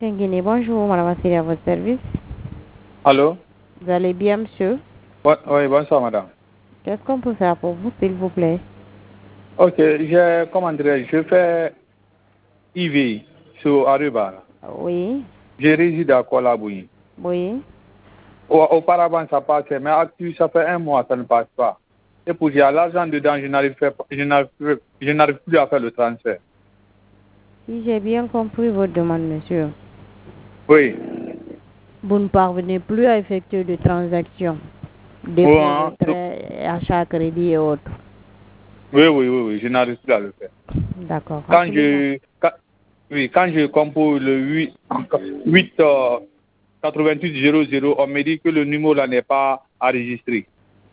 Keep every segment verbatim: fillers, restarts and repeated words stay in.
Guinée, bonjour, madame Vassili, à votre service. Allô? Vous allez bien, monsieur? Bon, oui, bonsoir, madame. Qu'est-ce qu'on peut faire pour vous, s'il vous plaît? Ok, j'ai, comment dirais je fais I V sur Aruba. Oui. Je réside à Kuala Lumpur. Oui. Auparavant, ça passait, mais actuellement, ça fait un mois, ça ne passe pas. Et pour dire l'argent dedans, je n'arrive pas- je n'arrive plus je n'arrive plus à faire le transfert. Si j'ai bien compris votre demande, monsieur, Oui. vous ne parvenez plus à effectuer de transactions, Oui, dépôt hein. retrait, achat, crédit et autres. oui, oui, oui, oui, je n'arrive plus à le faire. D'accord. Quand Rappelez-moi. je, quand- oui, quand je compose le huit, huit euh, quatre-vingt-huit zéro zéro, on me dit que le numéro là n'est pas enregistré.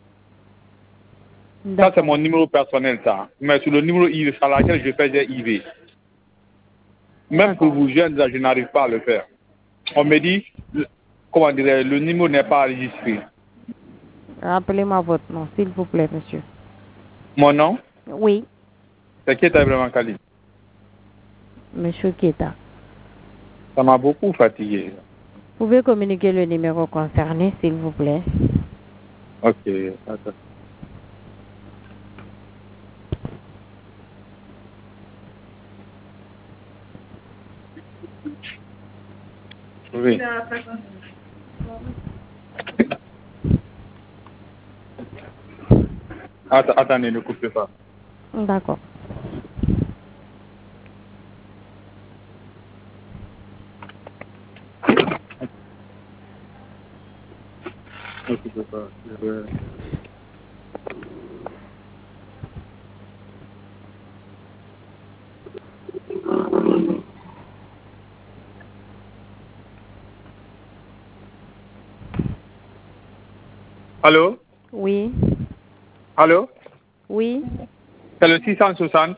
Ça, c'est mon numéro personnel, ça. Mais sur le numéro I V, sur laquelle je faisais I V. Même pour vous jeunes, là, je n'arrive pas à le faire. On me dit, le- comment dirais le numéro n'est pas enregistré. Rappelez-moi votre nom, s'il vous plaît, monsieur. Mon nom, Oui, c'est Keta Ibrahim Kali. monsieur Keta. Ça m'a beaucoup fatigué. Vous pouvez communiquer le numéro concerné, s'il vous plaît? Ok, attends. Oui. Att- attendez, ne coupez pas. D'accord. Ne coupez pas. Je vais- Allô? Oui. Allô? Oui. C'est le six cent soixante,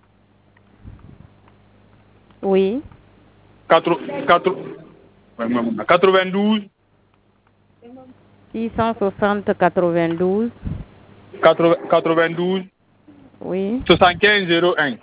Oui. quatre, quatre, quatre-vingt-douze, six cent soixante quatre-vingt-douze. quatre- quatre-vingt-douze, Oui. soixante-quinze zéro un.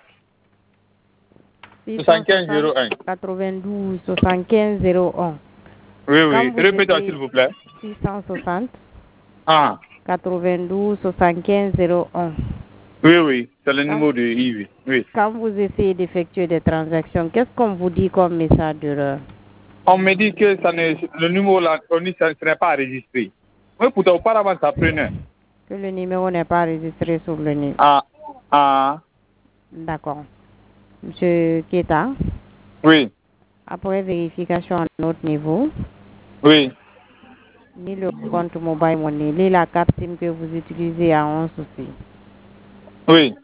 soixante-quinze zéro un. quatre-vingt-douze soixante-quinze zéro un. Oui, Quand oui. vous Répétez, s'il écrivez vous plaît. six cent soixante Ah, quatre-vingt-douze soixante-quinze zéro un. oui, oui. C'est le Quand, numéro de I V. Oui. quand vous essayez d'effectuer des transactions, qu'est-ce qu'on vous dit comme message d'erreur? On me dit que ça ne, le numéro là, on dit que ça ne serait pas enregistré. Oui, pourtant, auparavant, ça prenait. Que le numéro n'est pas enregistré sur le numéro. Ah, ah. D'accord. Monsieur Keta, Oui, après vérification à notre niveau, oui. ni le compte mobile money, ni la carte SIM que vous utilisez a un souci. Oui.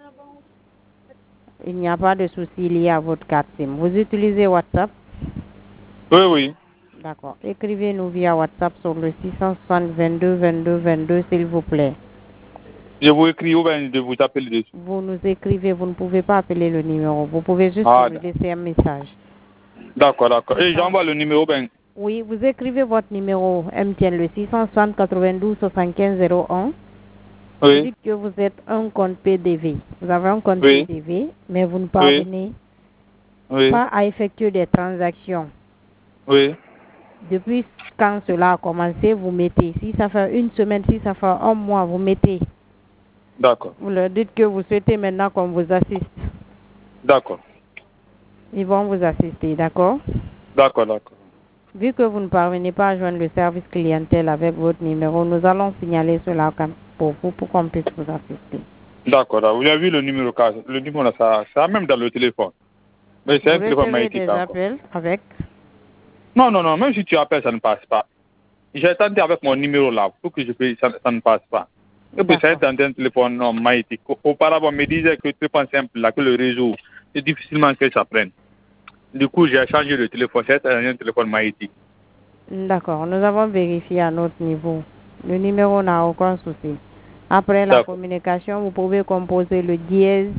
Il n'y a pas de souci lié à votre carte SIM. Vous utilisez WhatsApp? Oui, oui. D'accord. Écrivez-nous via WhatsApp sur le six cent soixante vingt-deux vingt-deux vingt-deux, s'il vous plaît. Je vous écris ou bien je vous appelle dessus. Vous nous écrivez, vous ne pouvez pas appeler le numéro. Vous pouvez juste Ah, nous laisser un message. d'accord, d'accord. Et j'envoie le numéro, ben. Oui, vous écrivez votre numéro M T N, le six cent soixante quatre-vingt-douze soixante-quinze zéro un. Vous Oui, dites que vous êtes un compte P D V. Vous avez un compte oui, P D V, mais vous ne oui, parvenez oui, pas à effectuer des transactions. oui. Depuis quand cela a commencé, vous mettez. Si ça fait une semaine, si ça fait un mois, vous mettez. D'accord, Vous leur dites que vous souhaitez maintenant qu'on vous assiste. d'accord, Ils vont vous assister, d'accord? d'accord, d'accord. Vu que vous ne parvenez pas à joindre le service clientèle avec votre numéro, nous allons signaler cela pour vous, pour qu'on puisse vous assister. D'accord, vous avez vu le numéro, car le numéro là, ça, ça même dans le téléphone. Mais c'est Vous un téléphone recevez magnétique des encore. appels avec? Non, non, non, même si tu appelles, ça ne passe pas. J'ai tenté avec mon numéro là, pour que je paye, ça, ça ne passe pas. Et puis c'est un téléphone non, magnétique. Auparavant, on me disait que le téléphone simple là, que le réseau, c'est difficilement que ça prenne. Du coup, j'ai changé de téléphone, c'est un téléphone magnétique. D'accord, nous avons vérifié à notre niveau. Le numéro n'a aucun souci. Après la communication, vous pouvez composer le dièse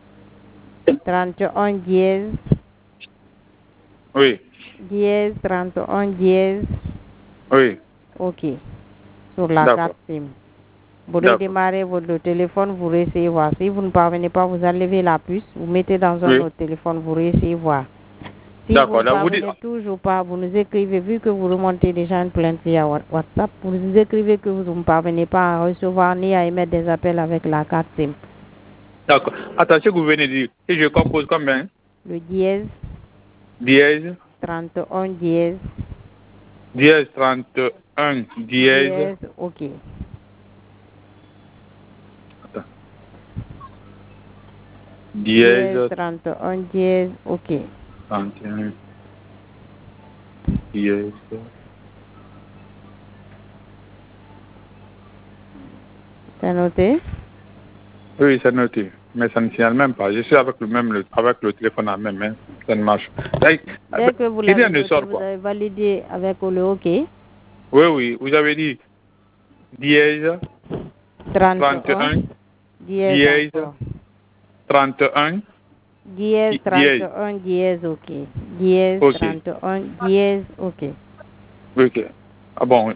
trente et un dièse. Oui. Dièse trente et un dièse. Oui. Ok. Sur la carte SIM. Vous redémarrez votre téléphone, vous réessayez voir. Si vous ne parvenez pas, vous enlevez la puce, vous mettez dans un oui. autre téléphone, vous réessayez voir. Si vous ne parvenez toujours pas, vous nous écrivez, vu que vous remontez déjà une plainte via WhatsApp, vous nous écrivez que vous ne parvenez pas à recevoir ni à émettre des appels avec la carte SIM. D'accord. Attention que vous venez de dire. Et je compose combien? Le dièse. Dièse. trente et un dièse. Dièse trente et un dièse. Dièse, ok. Attends. Dièse. Dièse trente et un dièse, ok. trente et un dièse. C'est noté? Oui, c'est noté. Mais ça ne signale même pas. Je suis avec le même le, avec le téléphone en même main. Ça ne marche pas. Dès que vous l'avez noté, vous avez validé avec le OK? Oui, oui. Vous avez dit dièse trente et un. Dièse trente et un. Dièse trente et un dièse OK. Dièse trente et un dièse OK. Ok. Ah bon, oui.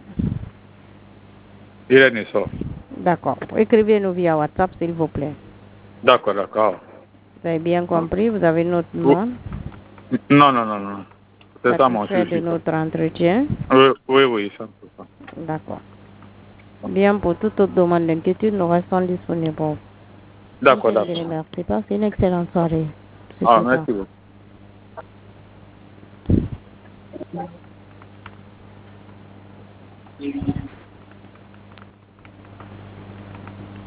Il est né ça. D'accord. Écrivez-nous via WhatsApp, s'il vous plaît. D'accord, d'accord. Vous avez bien compris? Vous avez notre nom? Non, non, non, non. C'est ça mon souci. de notre entretien? Oui, oui, oui, cent pour cent. D'accord. Bien, pour toute autre demande d'inquiétude, nous restons disponibles. D'accord, d'accord. Merci. Passez une excellente soirée. Ah, merci beaucoup.